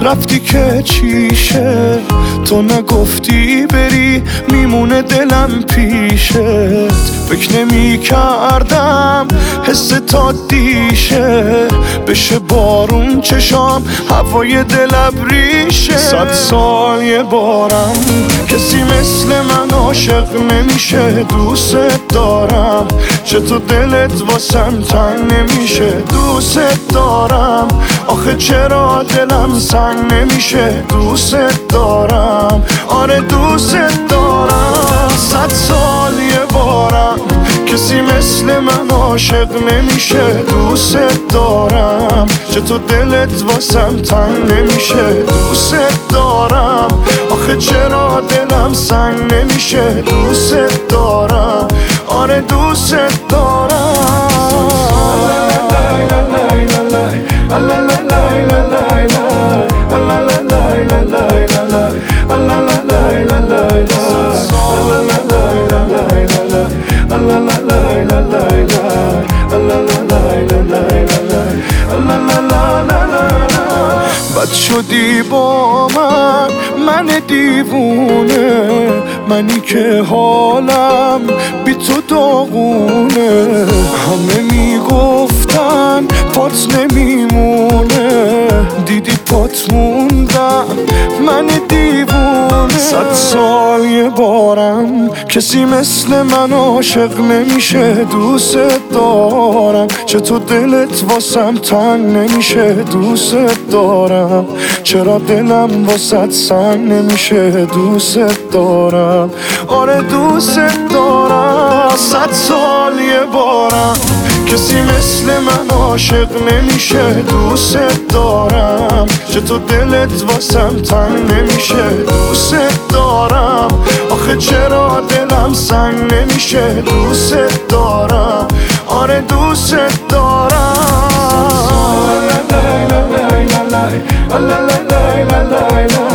رفتی که چیشه، تو نگفتی بری میمونه دلم پیشت. فکر نمی کردم حس تا دیشه، بشه بارون چشام هوای دل ابریشه. 100 سال یه بارم کسی مثل من عاشق نمیشه. دوست دارم چطور دلت واسم تنگ نمیشه. دوست دارم آخه چرا دلم سنگ نمیشه. دوست دارم آره دوست دارم. 100 سال یه بارم کسی مثل من عاشق نمیشه. دوست دارم چطور دلت واسم تنگ نمیشه. دوست دارم آخه چرا دلم سنگ نمیشه. دوست دارم آره دوست دارم. بد شدی با من دیوونه، منی که حالم بی تو داغونه. همه میگفتن پات نمیمونه، دیدی پات موندم من دیوونه. 100 سال یه بارم کسی مثل من عاشق نمیشه. دوست دارم چطور دلت واسم تنگ نمیشه. دوست دارم چرا دلم واسط سنگ نمیشه. دوست دارم آره دوست دارم. 100 سال یه بارم کسی مثل من عاشق نمیشه. دوست دارم چطور دلت واسم تنگ نمیشه. دوست دارم آخه چرا دلم سنگ نمیشه. دوست دارم آره دوست دارم.